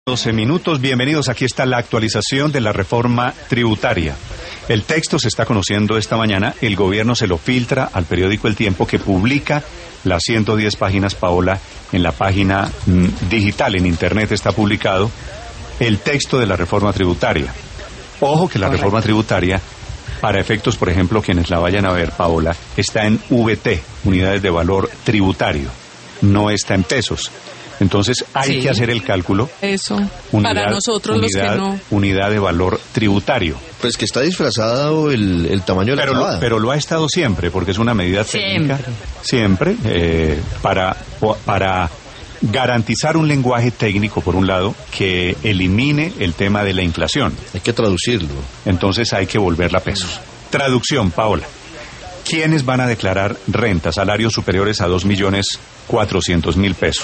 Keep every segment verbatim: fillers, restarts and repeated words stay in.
doce minutos, bienvenidos. Aquí está la actualización de la reforma tributaria. El texto se está conociendo esta mañana, el gobierno se lo filtra al periódico El Tiempo, que publica las ciento diez páginas, Paola, en la página mm, digital, en internet está publicado el texto de la reforma tributaria. Ojo que la Correcto. reforma tributaria, para efectos, por ejemplo, quienes la vayan a ver, Paola, está en V T, unidades de valor tributario, no está en pesos. Entonces hay sí. que hacer el cálculo. Eso, unidad, para nosotros unidad, los que no. Unidad de valor tributario. Pues que está disfrazado el, el tamaño de la pero lo, pero lo ha estado siempre, porque es una medida siempre. técnica. Siempre. Eh, para, para garantizar un lenguaje técnico, por un lado, que elimine el tema de la inflación. Hay que traducirlo. Entonces hay que volverla a pesos. Traducción, Paola. ¿Quiénes van a declarar renta, salarios superiores a dos millones cuatrocientos mil pesos?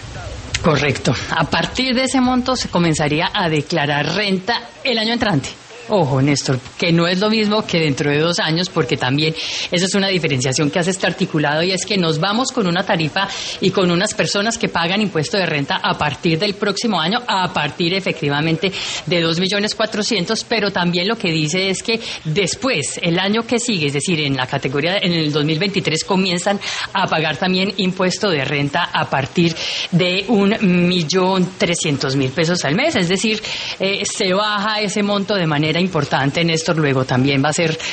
Correcto. A partir de ese monto se comenzaría a declarar renta el año entrante. Ojo, Néstor, que no es lo mismo que dentro de dos años, porque también esa es una diferenciación que hace este articulado, y es que nos vamos con una tarifa y con unas personas que pagan impuesto de renta a partir del próximo año, a partir efectivamente de dos millones cuatrocientos, pero también lo que dice es que después, el año que sigue, es decir, en la categoría, en el dos mil veintitrés, comienzan a pagar también impuesto de renta a partir de un millón trescientos mil pesos al mes, es decir, eh, se baja ese monto de manera importante, Néstor. Luego también va a ser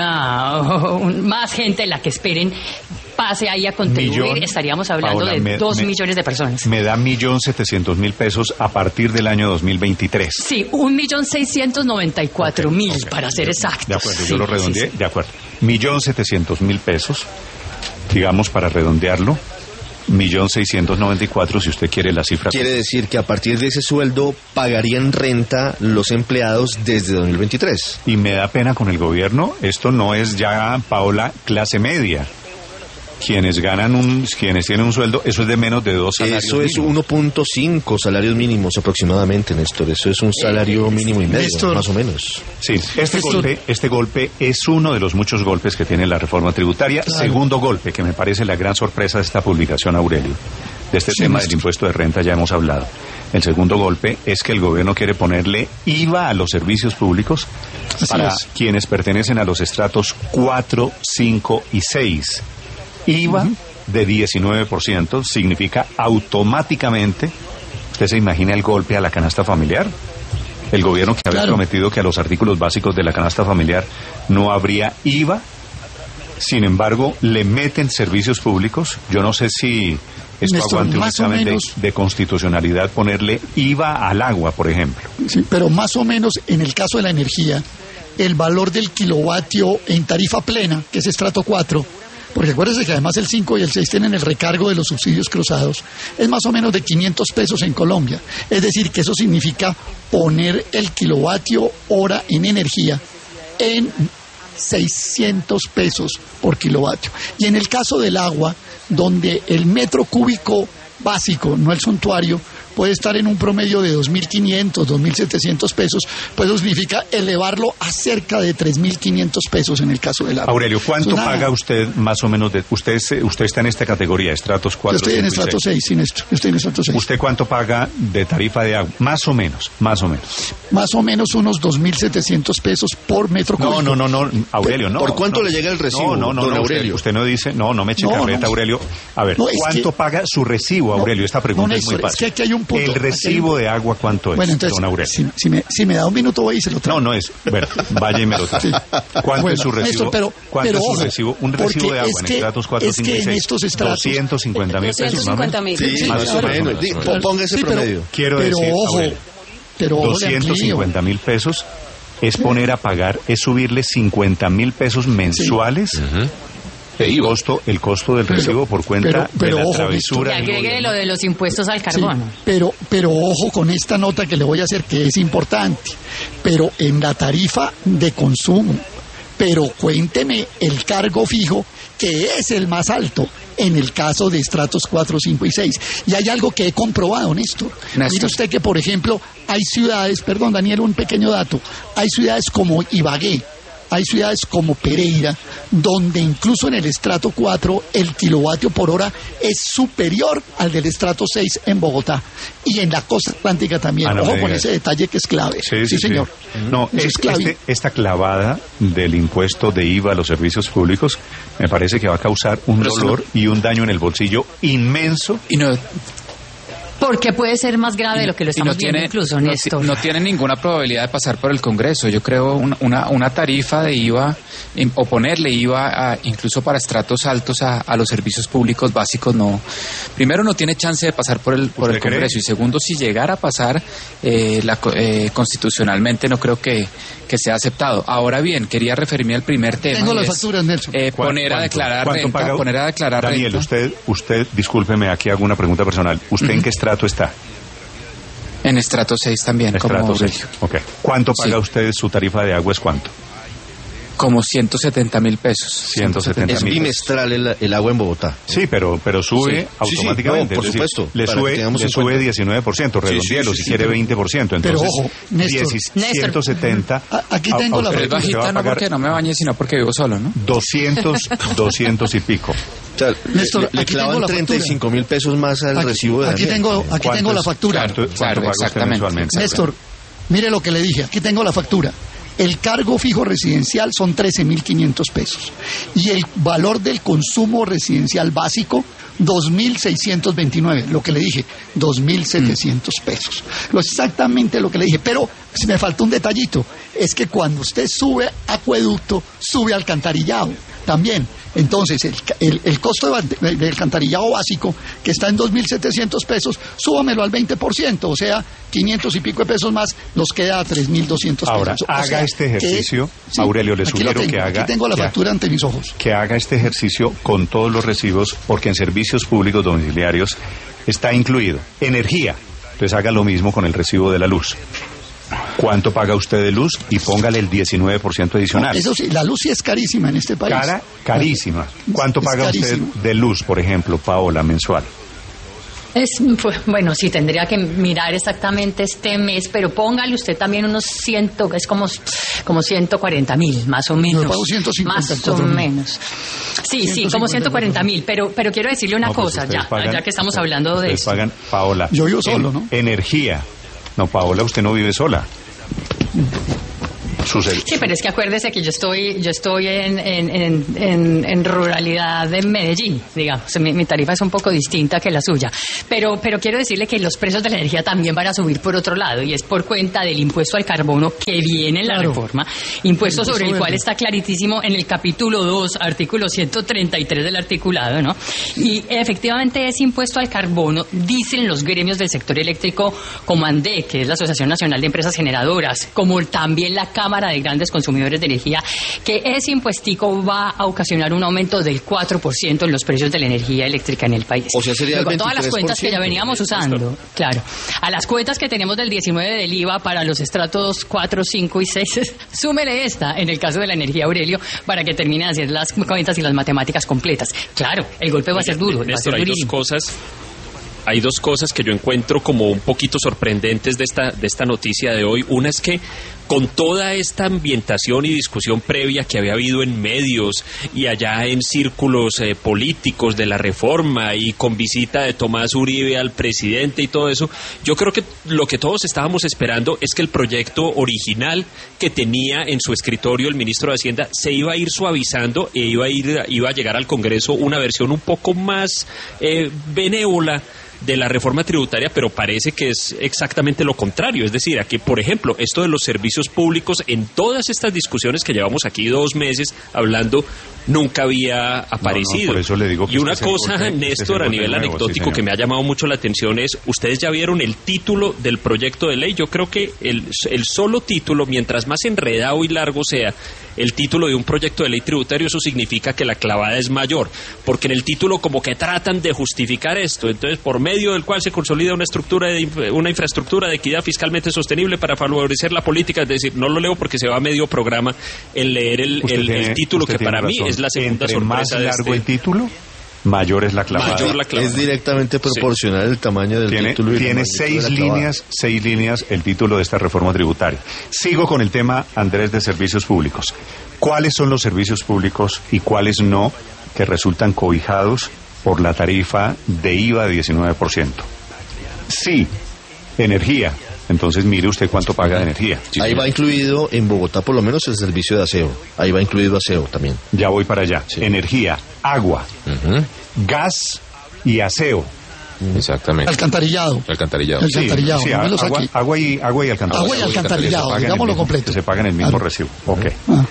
una un, más gente la que esperen pase ahí a contribuir. Millón, Estaríamos hablando Paola, de me, dos me, millones de personas. Me da millón setecientos mil pesos a partir del año dos mil veintitrés. Sí, un millón seiscientos noventa y cuatro mil, okay, para ser exactos. De acuerdo, sí, yo lo redondeé, sí, sí. de acuerdo. Millón setecientos mil pesos, digamos, para redondearlo. Millón seiscientos noventa y cuatro, si usted quiere la cifra. Quiere decir que a partir de ese sueldo pagarían renta los empleados desde dos mil veintitrés. Y me da pena con el gobierno, esto no es ya, Paola, clase media. Quienes ganan un, quienes tienen un sueldo, eso es de menos de dos salarios Eso es mínimos. uno punto cinco salarios mínimos aproximadamente, Néstor. Eso es un salario eh, mínimo y medio, Néstor, más o menos. Sí, este Néstor. golpe, este golpe es uno de los muchos golpes que tiene la reforma tributaria. Claro. Segundo golpe, que me parece la gran sorpresa de esta publicación, Aurelio. De este sí, tema Néstor. del impuesto de renta ya hemos hablado. El segundo golpe es que el gobierno quiere ponerle I V A a los servicios públicos Así para es. quienes pertenecen a los estratos cuatro, cinco y seis. I V A uh-huh. de diecinueve por ciento significa automáticamente, ¿usted se imagina el golpe a la canasta familiar? El gobierno que había claro. prometido que a los artículos básicos de la canasta familiar no habría I V A, sin embargo, le meten servicios públicos. Yo no sé si esto Néstor, aguante un examen menos, de, de constitucionalidad, ponerle I V A al agua, por ejemplo. Sí, pero más o menos en el caso de la energía, el valor del kilovatio en tarifa plena, que es estrato cuatro, porque acuérdense que además el cinco y el seis tienen el recargo de los subsidios cruzados, es más o menos de quinientos pesos en Colombia. Es decir, que eso significa poner el kilovatio hora en energía en seiscientos pesos por kilovatio. Y en el caso del agua, donde el metro cúbico básico, no el suntuario, puede estar en un promedio de dos mil quinientos, dos mil setecientos pesos, pues eso significa elevarlo a cerca de tres mil quinientos pesos en el caso del agua. Aurelio, ¿cuánto Entonces, paga usted más o menos? de Usted usted está en esta categoría, estratos cuatro, Yo estoy en estrato seis, sí, Néstor. Yo estoy en estrato seis. ¿Usted cuánto paga de tarifa de agua? Más o menos, más o menos. Más o menos unos dos mil setecientos pesos por metro cúbico. No, no, no, no, Aurelio, no. ¿Por cuánto no, le llega el recibo, no, no, no, don no, Aurelio? Usted, usted no dice, no, no me eche no, carreta, no, Aurelio. A ver, no, ¿cuánto que, paga su recibo, Aurelio? Esta pregunta no, es muy Néstor, fácil. Es que aquí hay un punto. El recibo de agua, ¿cuánto es, bueno, entonces, don Aurelio? Si, si, me, si me da un minuto voy y se lo traigo. No, no es. Bueno, vaya y me lo trae. Sí. ¿Cuánto bueno, es su recibo? Néstor, pero, ¿Cuánto pero, es su ojo, recibo? Un recibo de agua es en que, estratos cuatro, cinco y seis. doscientos cincuenta mil pesos. doscientos cincuenta mil. Sí, sí, más o menos. Ponga ese sí, promedio. Pero, Quiero pero decir, ojo, Aurelio, pero ojo, doscientos cincuenta mil pesos es poner a pagar, es subirle cincuenta mil pesos mensuales. Sí. Uh-huh. El costo, el costo del recibo pero, por cuenta pero, pero, de la ojo, travesura. Y agregue lo de los impuestos al carbono. Sí, pero, pero ojo con esta nota que le voy a hacer, que es importante. Pero en la tarifa de consumo, pero cuénteme el cargo fijo, que es el más alto en el caso de estratos cuatro, cinco y seis. Y hay algo que he comprobado, Néstor. Néstor. Mire usted que, por ejemplo, hay ciudades, perdón, Daniel, un pequeño dato, hay ciudades como Ibagué, hay ciudades como Pereira, donde incluso en el estrato cuatro el kilovatio por hora es superior al del estrato seis en Bogotá y en la costa atlántica también. Ah, no Ojo me con digas. ese detalle que es clave. Sí, sí, señor. sí. No, Eso es, es clave. este- esta clavada del impuesto de I V A a los servicios públicos me parece que va a causar un Pero eso dolor y un daño en el bolsillo inmenso. Y no, Porque puede ser más grave de lo que lo y estamos no viendo tiene, incluso, no, Néstor. ti- no tiene ninguna probabilidad de pasar por el Congreso. Yo creo una, una, una tarifa de I V A im- o ponerle I V A a- incluso para estratos altos a, a los servicios públicos básicos no. Primero no tiene chance de pasar por el por el ¿Usted cree? Congreso y segundo si llegara a pasar eh, la, co- eh, constitucionalmente no creo que, que sea aceptado. Ahora bien, quería referirme al primer tema. Tengo y las es, facturas, Nelson. eh, ¿Cuán- poner a cuánto- declarar cuánto renta, paga? poner a declarar Daniel, renta usted, usted, discúlpeme, aquí hago una pregunta personal. ¿Usted en qué estrato está? en estrato seis también, como Estrato Aurelio. seis. Ok. ¿Cuánto paga Sí. usted su tarifa de agua? ¿Es cuánto? Como ciento setenta mil pesos. ciento setenta Es mil. bimestral el, el agua en Bogotá. Sí, pero, pero sube Sí. Sí, sí, automáticamente. no, por es decir, supuesto, le para que sube, tengamos le en sube cuenta. diecinueve por ciento, Sí, sí, redondeelo sí, si sí, quiere pero- veinte por ciento. pero Entonces, ojo, Néstor. ciento setenta. A- aquí a- tengo a la usted Pero es le va a bajita no pagar porque no me bañe, sino porque vivo solo, ¿no? doscientos, doscientos y pico. O sea, Néstor, le, le aquí tengo clavan la treinta y cinco mil pesos más al Aquí, recibo de aquí Daniel. tengo, aquí ¿Cuánto tengo la es? factura. ¿Cuánto, cuánto Claro, paga usted exactamente. mensualmente? Néstor, mire lo que le dije, aquí tengo la factura. El cargo fijo residencial son trece mil quinientos pesos y el valor del consumo residencial básico dos mil seiscientos veintinueve, lo que le dije, dos mil setecientos pesos. Lo exactamente lo que le dije, pero si me falta un detallito, es que cuando usted sube acueducto, sube alcantarillado también. Entonces, el, el, el costo de, del alcantarillado básico, que está en dos mil setecientos pesos, súbamelo al veinte por ciento, o sea, quinientos y pico de pesos más, nos queda a tres mil doscientos Ahora, pesos. O haga sea, este que- ejercicio, Aurelio, le aquí lo sugiero tengo, que haga- Aquí tengo la que ha- factura ante mis ojos. que haga este ejercicio con todos los recibos, porque en servicios públicos domiciliarios está incluido energía. Entonces haga lo mismo con el recibo de la luz. ¿Cuánto paga usted de luz? Y póngale el diecinueve por ciento adicional. Eso sí, la luz sí es carísima en este país. Cara, carísima. ¿Cuánto Es paga carísimo. usted de luz, por ejemplo, Paola, mensual? Es, pues, bueno, sí, tendría que mirar exactamente este mes, pero póngale usted también unos ciento, es como, como ciento cuarenta mil, más o menos. pago ciento cincuenta y Más o cuatro mil. menos. Sí, sí, como ciento cuarenta mil, pero, pero quiero decirle una No, pues cosa, ustedes ya, pagan- ya que estamos ustedes- hablando de ustedes eso. pagan, Paola. Yo vivo solo, en- ¿no? Energía. No, Paola, usted no vive sola. Sucede. Sí, pero es que acuérdese que yo estoy, yo estoy en, en, en, en, en ruralidad de Medellín, digamos. Mi, mi tarifa es un poco distinta que la suya. Pero, pero quiero decirle que los precios de la energía también van a subir por otro lado, y es por cuenta del impuesto al carbono que viene en la Claro. reforma. Impuesto Impuesto sobre el verde. cual está clarísimo en el capítulo dos, artículo ciento treinta y tres del articulado, ¿no? Y efectivamente ese impuesto al carbono, dicen los gremios del sector eléctrico, como ANDE, que es la Asociación Nacional de Empresas Generadoras, como también la Cámara de Grandes Consumidores de Energía, que ese impuestico va a ocasionar un aumento del cuatro por ciento en los precios de la energía eléctrica en el país. O sea, sería el Luego, todas las cuentas que ya veintitrés por ciento. veníamos usando, claro, a las cuentas que tenemos del diecinueve del I V A para los estratos cuatro, cinco y seis, súmele esta en el caso de la energía, Aurelio, para que termine de hacer las cuentas y las matemáticas completas. Claro, el golpe va a ser duro, va a Néstor, ser hay dos durísimo. cosas. Hay dos cosas que yo encuentro como un poquito sorprendentes de esta, de esta noticia de hoy. Una es que con toda esta ambientación y discusión previa que había habido en medios y allá en círculos eh, políticos de la reforma y con visita de Tomás Uribe al presidente y todo eso, yo creo que lo que todos estábamos esperando es que el proyecto original que tenía en su escritorio el ministro de Hacienda se iba a ir suavizando e iba a, ir, iba a llegar al Congreso una versión un poco más eh, benévola de la reforma tributaria, pero parece que es exactamente lo contrario. Es decir, aquí, por ejemplo, esto de los servicios públicos, en todas estas discusiones que llevamos aquí dos meses hablando, nunca había aparecido. No, no, por eso le digo que y una este es el cosa, golpe- este es el Néstor, a golpe nivel nuevo, sí, anecdótico, señor. que me ha llamado mucho la atención es, ustedes ya vieron el título del proyecto de ley. Yo creo que el, el solo título, mientras más enredado y largo sea el título de un proyecto de ley tributario, eso significa que la clavada es mayor, porque en el título como que tratan de justificar esto, entonces por medio del cual se consolida una estructura de, inf- una infraestructura de equidad fiscalmente sostenible para favorecer la política. Es decir, no lo leo porque se va a medio programa en leer el, Usted el- el tiene- título, usted que tiene para mí razón. es la segunda Entre más sorpresa de largo este. el título, mayor es la clavada. Mayor la clavada. Es directamente proporcional el tamaño del Tiene, título. y la tiene magnitud de seis la clavada. líneas, seis líneas el título de esta reforma tributaria. Sigo con el tema, Andrés, de servicios públicos. ¿Cuáles son los servicios públicos y cuáles no que resultan cobijados por la tarifa de I V A de diecinueve por ciento? Sí, energía. Entonces mire usted cuánto paga de energía. Sí, ahí va incluido en Bogotá por lo menos el servicio de aseo. Ahí va incluido aseo también. Ya voy para allá. Sí. Energía, agua, uh-huh. gas y aseo. Exactamente. Alcantarillado. Alcantarillado. Sí, Alcantarillado. Sí, no agua, agua, y, agua y alcantarillado. Agua y alcantarillado, digámoslo completo. Que se pagan el mismo claro. recibo. Ok. Ah.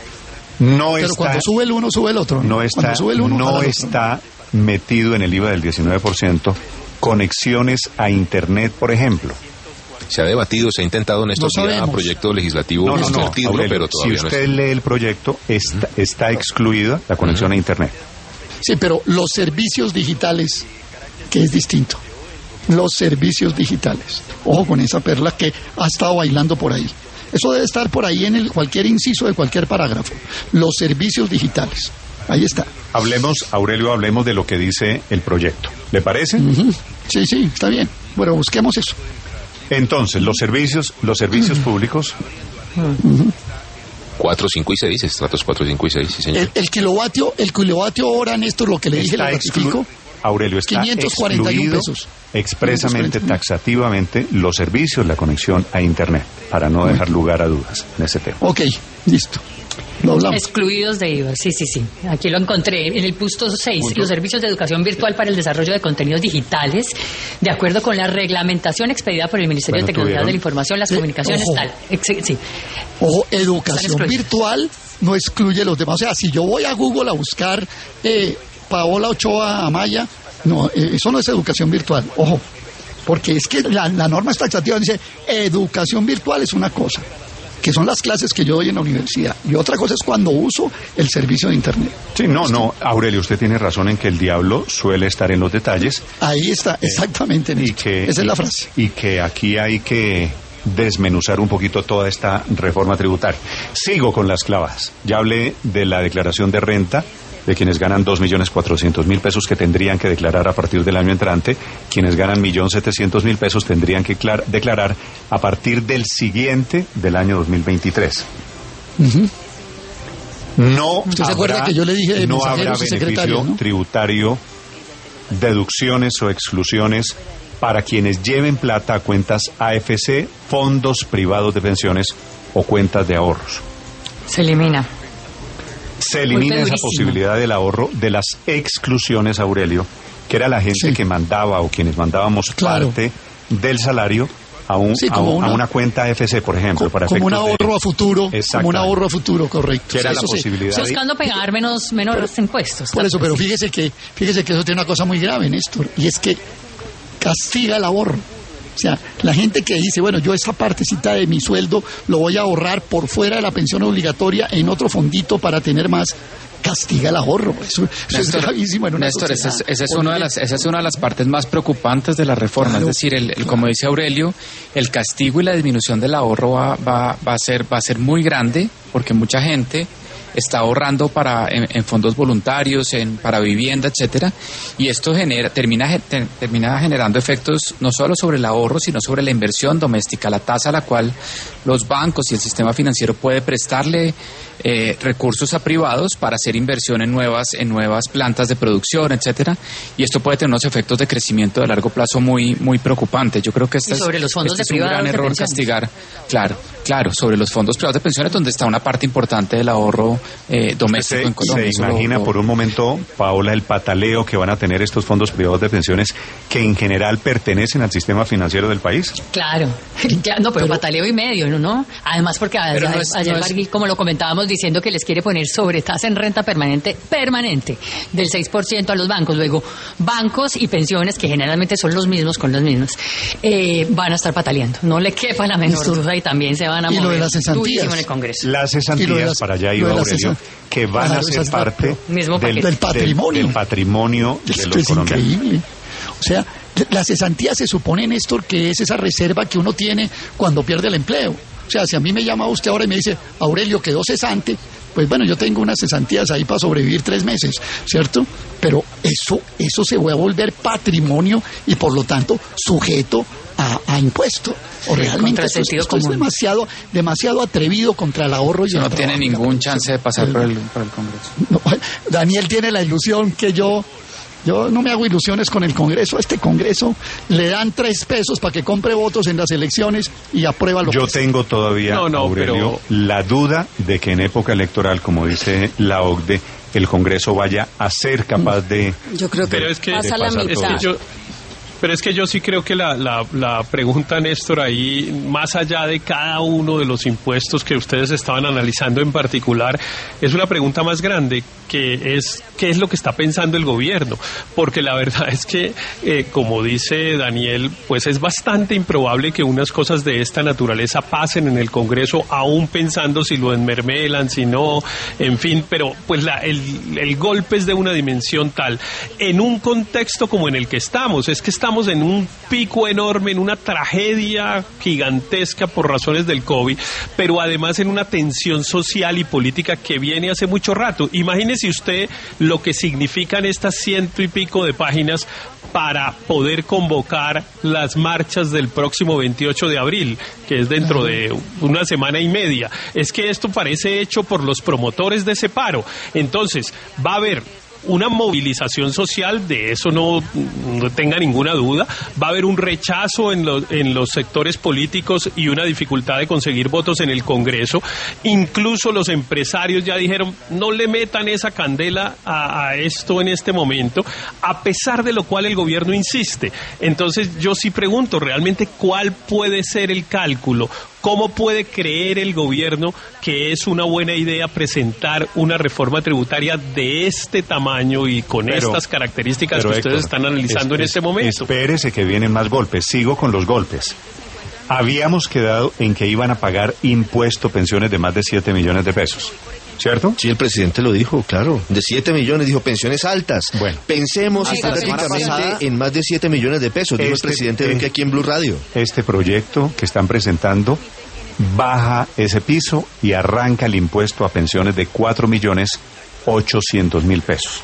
No Pero está, cuando sube el uno, sube el otro. No está, sube el uno, no está metido en el I V A del diecinueve por ciento conexiones a Internet, por ejemplo. Se ha debatido, se ha intentado en estos no días proyecto legislativo no, no, no, Aurelio, pero todavía si usted no está. lee el proyecto, está, está excluida la conexión uh-huh. a Internet. Sí, pero los servicios digitales, que es distinto. Los servicios digitales. Ojo con esa perla que ha estado bailando por ahí. Eso debe estar por ahí en el cualquier inciso de cualquier parágrafo. Los servicios digitales. Ahí está. Hablemos, Aurelio, hablemos de lo que dice el proyecto. ¿Le parece? Uh-huh. Sí, sí, está bien. Bueno, busquemos eso. Entonces, los servicios, los servicios uh-huh. públicos. Uh-huh. cuatro, cinco y seis, estratos cuatro, cinco y seis, sí, señor. El, el kilovatio, el kilovatio hora, Néstor, lo que le dije, está le ratifico. Exclu- Aurelio, está quinientos cuarenta y uno excluido pesos. Expresamente, taxativamente, los servicios, la conexión a Internet, para no dejar lugar a dudas en ese tema. Ok, listo. Lo hablamos. Excluidos de I V A, sí, sí, sí. Aquí lo encontré en el punto seis. Punto. Los servicios de educación virtual para el desarrollo de contenidos digitales, de acuerdo con la reglamentación expedida por el Ministerio bueno, de Tecnología ¿tuvieron? de la Información, las eh, Comunicaciones, ojo. tal. Ex- sí. Ojo, educación virtual no excluye los demás. O sea, si yo voy a Google a buscar eh, Paola Ochoa Amaya, no, eh, eso no es educación virtual. Ojo, porque es que la, la norma es taxativa, dice educación virtual es una cosa, que son las clases que yo doy en la universidad. Y otra cosa es cuando uso el servicio de Internet. Sí, no, no, Aurelio, usted tiene razón en que el diablo suele estar en los detalles. Ahí está, exactamente. Eh, y que, Esa es y, la frase. Y que aquí hay que desmenuzar un poquito toda esta reforma tributaria. Sigo con las clavadas. Ya hablé de la declaración de renta de quienes ganan dos millones cuatrocientos mil pesos que tendrían que declarar a partir del año entrante. Quienes ganan un millón setecientos mil pesos tendrían que clar- declarar a partir del siguiente del año dos mil veintitrés. Uh-huh. No ¿Usted habrá, se acuerda que yo le dije de no habrá mensajeros y beneficio secretarios, ¿no? tributario, deducciones o exclusiones para quienes lleven plata a cuentas A F C, fondos privados de pensiones o cuentas de ahorros? Se elimina. Se elimina esa posibilidad del ahorro de las exclusiones, Aurelio, que era la gente sí. que mandaba o quienes mandábamos claro. parte del salario a, un, sí, a, un, una, a una cuenta A F C, por ejemplo. Co- para como un efectos ahorro de, a futuro. Como un ahorro a futuro, correcto. Que era eso la sí. posibilidad. Buscando pagar menos, menos impuestos. Por eso, pero fíjese que, fíjese que eso tiene una cosa muy grave, Néstor, y es que castiga el ahorro. O sea, la gente que dice, bueno, yo esa partecita de mi sueldo lo voy a ahorrar por fuera de la pensión obligatoria en otro fondito para tener más, castiga el ahorro. Eso, eso Néstor, es gravísimo en una Néstor, esa es, esa, es una de las, esa es una de las partes más preocupantes de la reforma. Claro, es decir, el, el, como dice Aurelio, el castigo y la disminución del ahorro va, va, va, a, ser, va a ser muy grande, porque mucha gente está ahorrando para en, en fondos voluntarios, en para vivienda, etcétera, y esto genera termina te, termina generando efectos no solo sobre el ahorro, sino sobre la inversión doméstica, la tasa a la cual los bancos y el sistema financiero puede prestarle eh, recursos a privados para hacer inversión en nuevas en nuevas plantas de producción, etcétera, y esto puede tener unos efectos de crecimiento de largo plazo muy muy preocupantes. Yo creo que este, sobre es, los fondos este de es un gran error de castigar, claro, claro, sobre los fondos privados de pensiones, donde está una parte importante del ahorro Eh, doméstico se, en Colombia. ¿Se imagina lo, por un momento, Paola, el pataleo que van a tener estos fondos privados de pensiones que en general pertenecen al sistema financiero del país? Claro, ya, no, pero, pero pataleo y medio, ¿no? ¿no? Además, porque ayer, no es, ayer no Barguil, es... como lo comentábamos, diciendo que les quiere poner sobretasa en renta permanente, permanente, del seis por ciento a los bancos. Luego, bancos y pensiones, que generalmente son los mismos con los mismos, eh, van a estar pataleando. No le quepa la menor duda y también se van a y mover lo de las cesantías en el Congreso. Las cesantías, las, para allá iba Aurelio, que van claro, a ser parte del, del patrimonio, del, del patrimonio de Esto los es colombianos. Increíble. O sea, la cesantía se supone, Néstor, que es esa reserva que uno tiene cuando pierde el empleo. O sea, si a mí me llama usted ahora y me dice, Aurelio, quedó cesante, pues bueno, yo tengo unas cesantías ahí para sobrevivir tres meses, ¿cierto? Pero eso, eso se va a volver patrimonio y por lo tanto sujeto a, a impuesto. O realmente esto, es, esto es demasiado, demasiado atrevido contra el ahorro y eso el no trabajo. Tiene ningún chance de pasar por el, por el Congreso. No, Daniel tiene la ilusión que yo... Yo no me hago ilusiones con el Congreso. A este Congreso le dan tres pesos para que compre votos en las elecciones y aprueba lo Yo que sea. tengo todavía, no, no, Aurelio, pero... la duda de que en época electoral, como dice la O C D E, el Congreso vaya a ser capaz de... Yo creo que, pero es que pasa la mitad. Es que yo, pero es que yo sí creo que la, la, la pregunta, Néstor, ahí, más allá de cada uno de los impuestos que ustedes estaban analizando en particular, es una pregunta más grande, que es qué es lo que está pensando el gobierno, porque la verdad es que, eh, como dice Daniel, pues es bastante improbable que unas cosas de esta naturaleza pasen en el Congreso, aún pensando si lo enmermelan, si no, en fin, pero pues la, el, el golpe es de una dimensión tal, en un contexto como en el que estamos, es que estamos en un pico enorme, en una tragedia gigantesca por razones del COVID, pero además en una tensión social y política que viene hace mucho rato. Imagínese usted lo que significan estas ciento y pico de páginas para poder convocar las marchas del próximo veintiocho de abril, que es dentro de una semana y media. Es que esto parece hecho por los promotores de ese paro. Entonces, va a haber una movilización social, de eso no, no tenga ninguna duda. Va a haber un rechazo en, lo, en los sectores políticos y una dificultad de conseguir votos en el Congreso. Incluso los empresarios ya dijeron, no le metan esa candela a, a esto en este momento, a pesar de lo cual el gobierno insiste. Entonces yo sí pregunto, realmente, ¿cuál puede ser el cálculo? ¿Cómo puede creer el gobierno que es una buena idea presentar una reforma tributaria de este tamaño y con pero, estas características que ustedes Héctor, están analizando es, en este momento? Espérese que vienen más golpes. Sigo con los golpes. Habíamos quedado en que iban a pagar impuesto, pensiones de más de siete millones de pesos, ¿cierto? Sí, el presidente lo dijo, claro. De siete millones, dijo, pensiones altas. Bueno. Pensemos Ay, hipotéticamente en más de siete millones de pesos, dijo este, el presidente Duque aquí en Blue Radio. Este proyecto que están presentando baja ese piso y arranca el impuesto a pensiones de cuatro millones ochocientos mil pesos.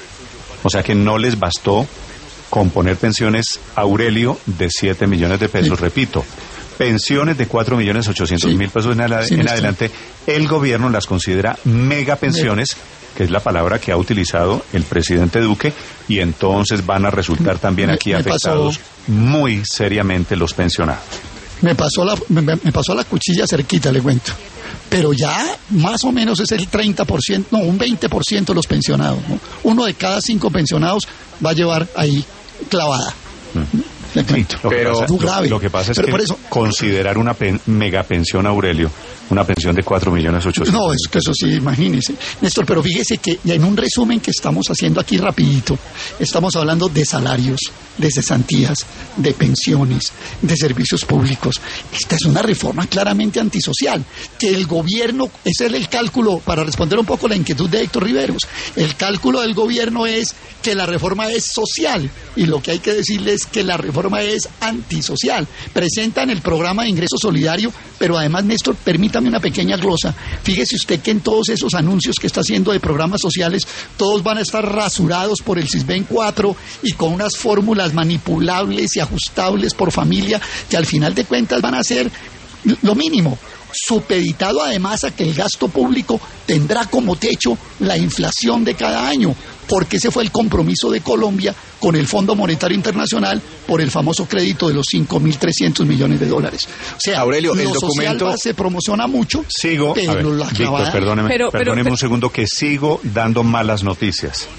O sea que no les bastó con poner pensiones, Aurelio, de siete millones de pesos, sí. Repito, pensiones de cuatro millones ochocientos mil pesos en, la, sí, en adelante, el gobierno las considera mega pensiones, que es la palabra que ha utilizado el presidente Duque, y entonces van a resultar también aquí me, me afectados pasó, muy seriamente los pensionados. Me pasó, la, me, me pasó la cuchilla cerquita, le cuento. Pero ya más o menos es el treinta por ciento, no, un veinte por ciento de los pensionados, ¿no? Uno de cada cinco pensionados va a llevar ahí clavada. Mm. Sí, lo, pero, que pasa, lo, grave. lo que pasa es pero que por eso, considerar una pen, megapensión, Aurelio, una pensión de cuatro millones ochocientos mil. No, es que eso sí, imagínese. Néstor, pero fíjese que en un resumen que estamos haciendo aquí rapidito, estamos hablando de salarios, de cesantías, de pensiones, de servicios públicos. Esta es una reforma claramente antisocial, que el gobierno, ese es el cálculo, para responder un poco la inquietud de Héctor Riveros, el cálculo del gobierno es que la reforma es social, y lo que hay que decirle es que la reforma es antisocial. Presentan el programa de ingreso solidario, pero además, Néstor, permítame una pequeña glosa. Fíjese usted que en todos esos anuncios que está haciendo de programas sociales, todos van a estar rasurados por el CISBEN cuatro y con unas fórmulas manipulables y ajustables por familia, que al final de cuentas van a ser lo mínimo, supeditado además a que el gasto público tendrá como techo la inflación de cada año, porque ese fue el compromiso de Colombia con el Fondo Monetario Internacional por el famoso crédito de los cinco mil trescientos millones de dólares. O sea, Aurelio, lo el social documento... se promociona mucho, sigo, pero a ver, la clavada... Víctor, perdóneme, pero, pero, perdóneme pero, un segundo que sigo dando malas noticias.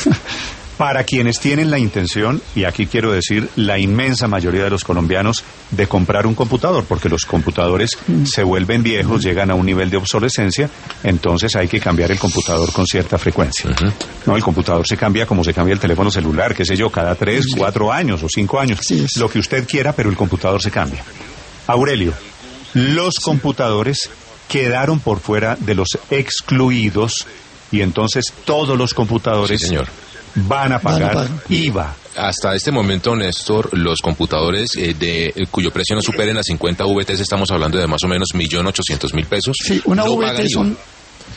Para quienes tienen la intención, y aquí quiero decir la inmensa mayoría de los colombianos, de comprar un computador, porque los computadores mm. se vuelven viejos, mm. llegan a un nivel de obsolescencia, entonces hay que cambiar el computador con cierta frecuencia. Uh-huh. No, el computador se cambia como se cambia el teléfono celular, qué sé yo, cada tres, sí. cuatro años o cinco años, sí, lo que usted quiera, pero el computador se cambia. Aurelio, los sí. computadores quedaron por fuera de los excluidos, y entonces todos los computadores... Sí, señor. Van a pagar, Van a pagar I V A. Hasta este momento, Néstor, los computadores eh, de eh, cuyo precio no superen las cincuenta V T, estamos hablando de más o menos un millón ochocientos mil pesos. Sí, una no V T son...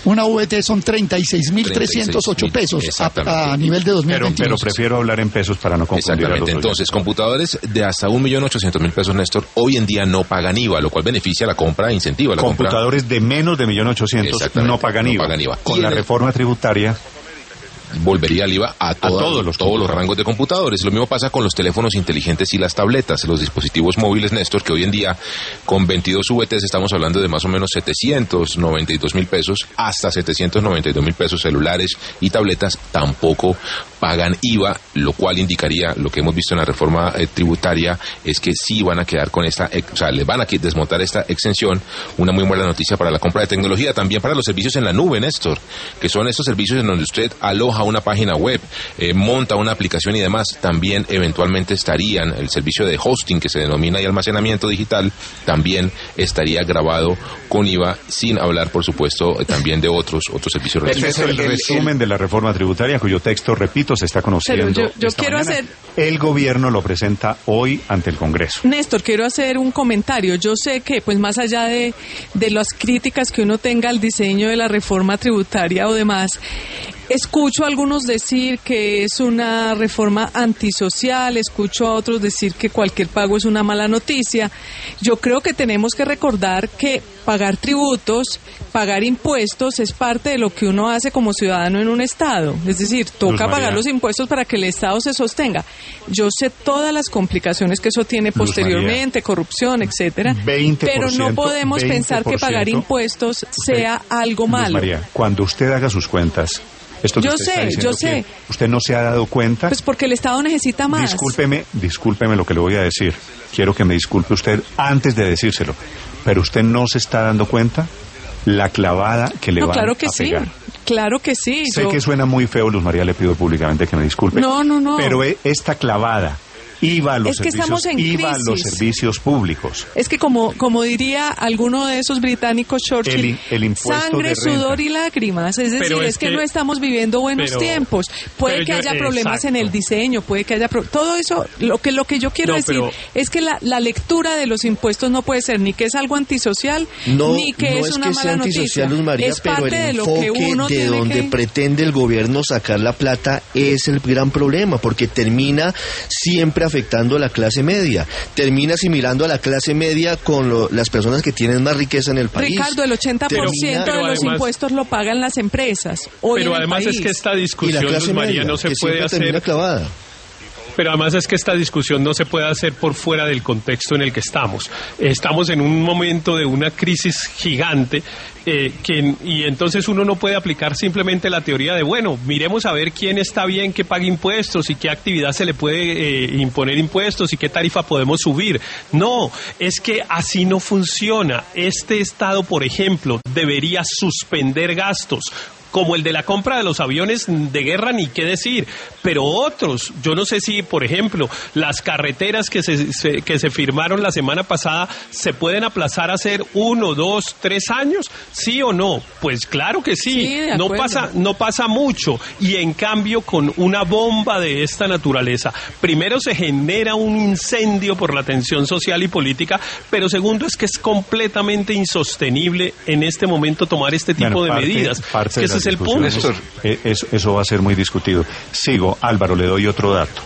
Una V T son treinta y seis mil trescientos ocho pesos a, a nivel de dos mil veintiuno. Pero, pero prefiero hablar en pesos para no confundir. Exactamente. Entonces, computadores de hasta un millón ochocientos mil pesos, Néstor, hoy en día no pagan I V A, lo cual beneficia la compra e incentiva la computadores compra. de menos de un millón ochocientos mil no pagan I V A. No pagan I V A. Con la reforma tributaria volvería el I V A a, toda, a todos, los, todos los rangos de computadores. Lo mismo pasa con los teléfonos inteligentes y las tabletas, los dispositivos móviles, Néstor, que hoy en día con veintidós V Ts estamos hablando de más o menos setecientos noventa y dos mil pesos, hasta setecientos noventa y dos mil pesos. Celulares y tabletas tampoco pagan I V A, lo cual indicaría, lo que hemos visto en la reforma eh, tributaria, es que sí van a quedar con esta, eh, o sea, le van a desmontar esta exención. Una muy buena noticia para la compra de tecnología, también para los servicios en la nube, Néstor, que son estos servicios en donde usted aloja una página web, eh, monta una aplicación y demás. También eventualmente estarían, el servicio de hosting que se denomina y almacenamiento digital, también estaría grabado con I V A, sin hablar, por supuesto, también de otros otros servicios. Este es el resumen de la reforma tributaria, cuyo texto, repito, se está conociendo. Pero yo, yo esta quiero mañana. hacer... El gobierno lo presenta hoy ante el Congreso. Néstor, quiero hacer un comentario. Yo sé que, pues más allá de, de las críticas que uno tenga al diseño de la reforma tributaria o demás, escucho a algunos decir que es una reforma antisocial, escucho a otros decir que cualquier pago es una mala noticia. Yo creo que tenemos que recordar que pagar tributos, pagar impuestos es parte de lo que uno hace como ciudadano en un Estado. Es decir, toca pagar los impuestos para que el Estado se sostenga. Yo sé todas las complicaciones que eso tiene posteriormente, corrupción, etcétera, pero no podemos pensar que pagar impuestos sea algo malo. Luz María, cuando usted haga sus cuentas, esto que yo usted sé, está yo sé. ¿Usted no se ha dado cuenta? Pues porque el Estado necesita más. Discúlpeme, discúlpeme lo que le voy a decir. Quiero que me disculpe usted antes de decírselo. Pero usted no se está dando cuenta la clavada que le no, van claro que a pegar. Sí. Claro que sí. Sé yo... que suena muy feo, Luz María, le pido públicamente que me disculpe. No, no, no. Pero esta clavada iba a los es que servicios, iba a los servicios públicos. Es que como como diría alguno de esos británicos, Churchill, el, el impuesto sangre, de sudor y lágrimas. Es decir, es, es que, que no estamos viviendo buenos pero, tiempos. Puede que yo, haya problemas exacto. en el diseño, puede que haya pro... todo eso. Lo que lo que yo quiero no, decir pero, es que la, la lectura de los impuestos no puede ser ni que es algo antisocial, no, ni que no es, es una que mala noticia. Luz María, es pero parte el de lo que uno de tiene donde que... pretende el gobierno sacar la plata es el gran problema, porque termina siempre afectando a la clase media, termina asimilando a la clase media con lo, las personas que tienen más riqueza en el país. Ricardo, el ochenta por ciento termina, de los además, impuestos lo pagan las empresas. Hoy pero en además el país. es que esta discusión, Luz María, no se puede hacer... clavada. Pero además es que esta discusión no se puede hacer por fuera del contexto en el que estamos. Estamos en un momento de una crisis gigante eh, que, y entonces uno no puede aplicar simplemente la teoría de, bueno, miremos a ver quién está bien que pague impuestos y qué actividad se le puede eh, imponer impuestos y qué tarifa podemos subir. No, es que así no funciona. Este Estado, por ejemplo, debería suspender gastos como el de la compra de los aviones de guerra, ni qué decir, pero otros, yo no sé si, por ejemplo, las carreteras que se, se, que se firmaron la semana pasada se pueden aplazar a hacer uno, dos, tres años, ¿sí o no? Pues claro que sí, sí no pasa, no pasa mucho, y en cambio con una bomba de esta naturaleza, primero se genera un incendio por la tensión social y política, pero segundo es que es completamente insostenible en este momento tomar este tipo bueno, parte, de medidas, parte que de es el punto. Eso, eso va a ser muy discutido. Sigo, Álvaro, le doy otro dato.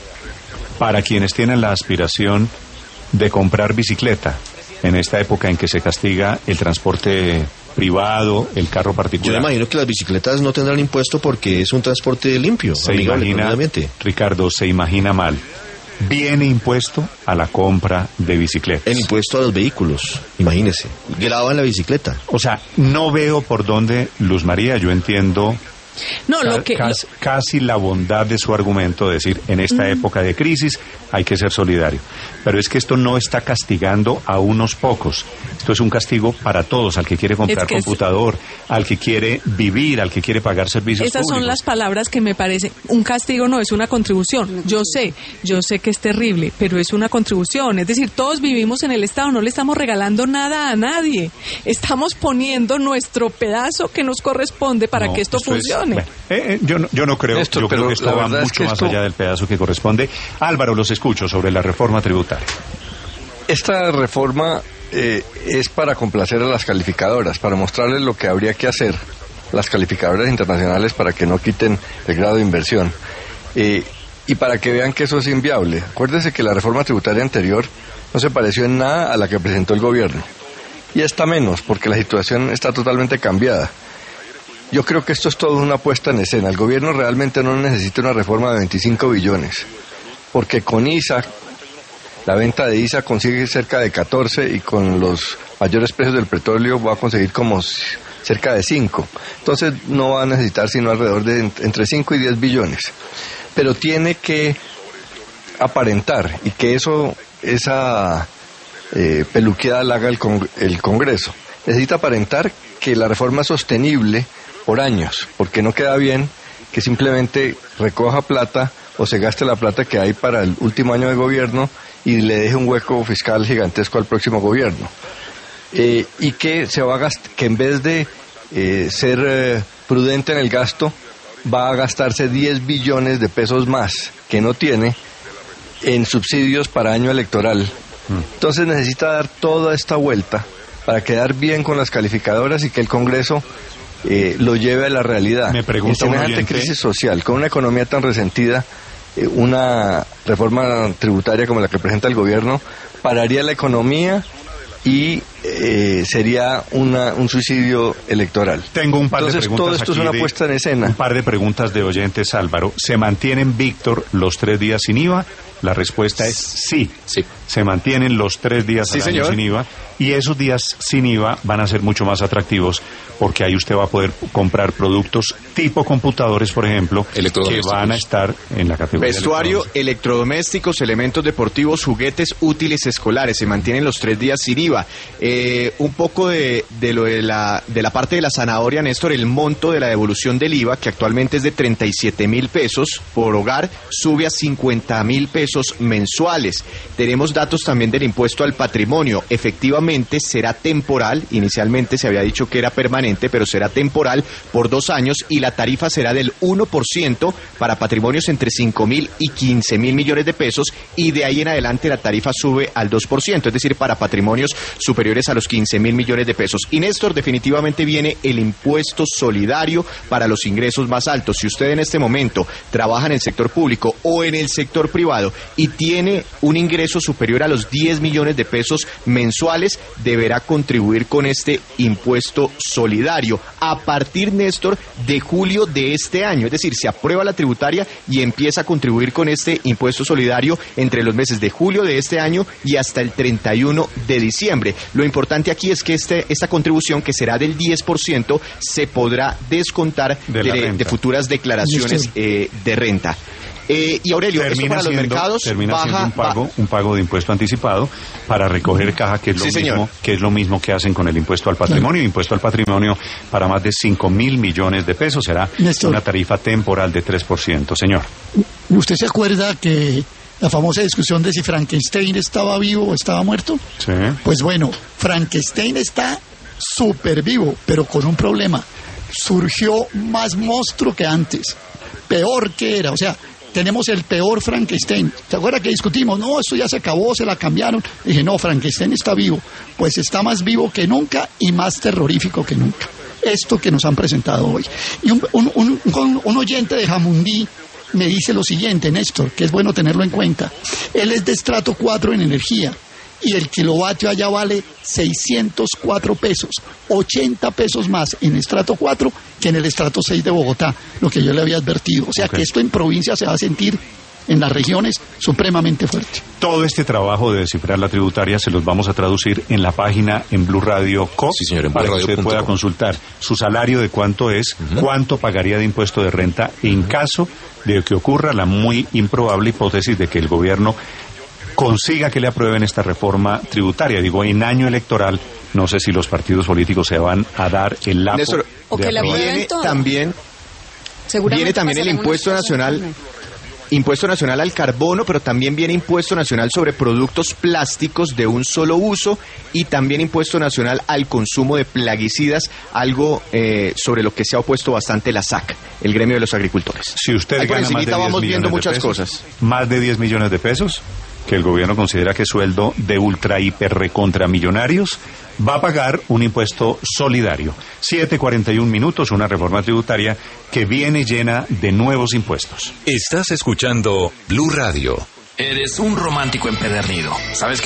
Para quienes tienen la aspiración de comprar bicicleta, en esta época en que se castiga el transporte privado, el carro particular. Yo imagino que las bicicletas no tendrán impuesto porque es un transporte limpio. Se imagina, Ricardo, se imagina mal. Viene impuesto a la compra de bicicletas. El impuesto a los vehículos, imagínese. Graban la bicicleta. O sea, no veo por dónde, Luz María, yo entiendo no, lo que, casi, casi la bondad de su argumento, decir, en esta mm. época de crisis hay que ser solidario. Pero es que esto no está castigando a unos pocos. Esto es un castigo para todos, al que quiere comprar es que computador, es... al que quiere vivir, al que quiere pagar servicios Esas públicos. Son las palabras que me parecen. Un castigo no es una contribución. Yo sé, yo sé que es terrible, pero es una contribución. Es decir, todos vivimos en el Estado, no le estamos regalando nada a nadie. Estamos poniendo nuestro pedazo que nos corresponde para no, que esto, esto funcione. Es, bueno, eh, eh, yo, no, yo no creo, esto, yo creo que esto va mucho que más esto... allá del pedazo que corresponde. Álvaro, los escucho sobre la reforma tributaria. Esta reforma eh, es para complacer a las calificadoras, para mostrarles lo que habría que hacer. las calificadoras internacionales para que no quiten el grado de inversión. Eh, y para que vean que eso es inviable. Acuérdense que la reforma tributaria anterior no se pareció en nada a la que presentó el gobierno. Y esta menos, porque la situación está totalmente cambiada. Yo creo que esto es todo una puesta en escena. El gobierno realmente no necesita una reforma de veinticinco billones, porque con I S A, la venta de I S A consigue cerca de catorce y con los mayores precios del petróleo va a conseguir como cerca de cinco. Entonces no va a necesitar sino alrededor de entre cinco y diez billones. Pero tiene que aparentar y que eso, esa eh, peluqueada la haga el, con, el Congreso. Necesita aparentar que la reforma es sostenible por años, porque no queda bien que simplemente recoja plata o se gaste la plata que hay para el último año de gobierno y le deje un hueco fiscal gigantesco al próximo gobierno. Eh, y que se va a gast- que en vez de eh, ser eh, prudente en el gasto, va a gastarse diez billones de pesos más que no tiene en subsidios para año electoral. Entonces necesita dar toda esta vuelta para quedar bien con las calificadoras y que el Congreso eh, lo lleve a la realidad. Me pregunta en un semejante oyente, crisis social, con una economía tan resentida, eh, una reforma tributaria como la que presenta el gobierno pararía la economía y eh, sería una, un suicidio electoral. Tengo un par Entonces, de preguntas todo esto es aquí una de- puesta en escena. Un par de preguntas de oyentes, Álvaro. ¿Se mantienen, Víctor, los tres días sin I V A? La respuesta es sí. Sí. Se mantienen los tres días Sí, al año señor. sin I V A y esos días sin I V A van a ser mucho más atractivos porque ahí usted va a poder comprar productos tipo computadores, por ejemplo, que Electrodomésticos. van a estar en la categoría de Vestuario, electrodomésticos. electrodomésticos, elementos deportivos, juguetes útiles escolares. Se mantienen los tres días sin I V A. Eh, un poco de, de lo de la, de la parte de la zanahoria, Néstor, el monto de la devolución del I V A, que actualmente es de treinta y siete mil pesos por hogar, sube a cincuenta mil pesos mensuales. Tenemos datos también del impuesto al patrimonio. Efectivamente será temporal. Inicialmente se había dicho que era permanente, pero será temporal por dos años y la tarifa será del uno por ciento para patrimonios entre cinco mil y quince mil millones de pesos y de ahí en adelante la tarifa sube al dos por ciento, es decir, para patrimonios superiores a los quince mil millones de pesos. Y Néstor, definitivamente viene el impuesto solidario para los ingresos más altos. Si usted en este momento trabaja en el sector público o en el sector privado y tiene un ingreso superior a los diez millones de pesos mensuales, deberá contribuir con este impuesto solidario a partir, Néstor, de julio de este año. Es decir, se aprueba la tributaria y empieza a contribuir con este impuesto solidario entre los meses de julio de este año y hasta el treinta y uno de diciembre. Lo importante aquí es que este, esta contribución, que será del diez por ciento, se podrá descontar De de, la de, renta. futuras declaraciones eh, de renta. Eh, y Aurelio, esto termina para los siendo, mercados termina baja, siendo un pago, ba- un pago de impuesto anticipado para recoger caja, que es lo Sí, señor. mismo, que es lo mismo que hacen con el impuesto al patrimonio. Impuesto al patrimonio para más de cinco mil millones de pesos será Néstor. una tarifa temporal de tres por ciento, señor. ¿Usted se acuerda que la famosa discusión de si Frankenstein estaba vivo o estaba muerto? Sí. Pues bueno, Frankenstein está súper vivo, pero con un problema. Surgió más monstruo que antes, peor que era, o sea, tenemos el peor Frankenstein. ¿Se acuerda que discutimos? No, esto ya se acabó, se la cambiaron. Dije, no, Frankenstein está vivo. Pues está más vivo que nunca y más terrorífico que nunca. Esto que nos han presentado hoy. Y un, un, un, un, un oyente de Jamundí me dice lo siguiente, Néstor, que es bueno tenerlo en cuenta. Él es de estrato cuatro en energía y el kilovatio allá vale seiscientos cuatro pesos, ochenta pesos más en estrato cuatro que en el estrato seis de Bogotá, lo que yo le había advertido. O sea Ok. que esto en provincia se va a sentir en las regiones supremamente fuerte. Todo este trabajo de descifrar la tributaria se los vamos a traducir en la página en Blue Radio Co. Sí, señor, en para que blue radio usted punto pueda com. consultar su salario de cuánto es, cuánto pagaría de impuesto de renta en caso de que ocurra la muy improbable hipótesis de que el gobierno consiga que le aprueben esta reforma tributaria. Digo, en año electoral, no sé si los partidos políticos se van a dar el lapo Néstor, O de que la aprobar. aprueben viene todo. también Seguramente viene también el pasarán impuesto unas cosas nacional también. impuesto nacional al carbono, pero también viene impuesto nacional sobre productos plásticos de un solo uso y también impuesto nacional al consumo de plaguicidas, algo eh, sobre lo que se ha opuesto bastante la S A C, el gremio de los agricultores. Si usted Ahí por gana más de encimita diez vamos viendo millones de muchas pesos, cosas. más de diez millones de pesos, que el gobierno considera que es sueldo de ultra hiper recontra millonarios, va a pagar un impuesto solidario. siete cuarenta y un minutos, una reforma tributaria que viene llena de nuevos impuestos. Estás escuchando Blue Radio. Eres un romántico empedernido. ¿Sabes qué?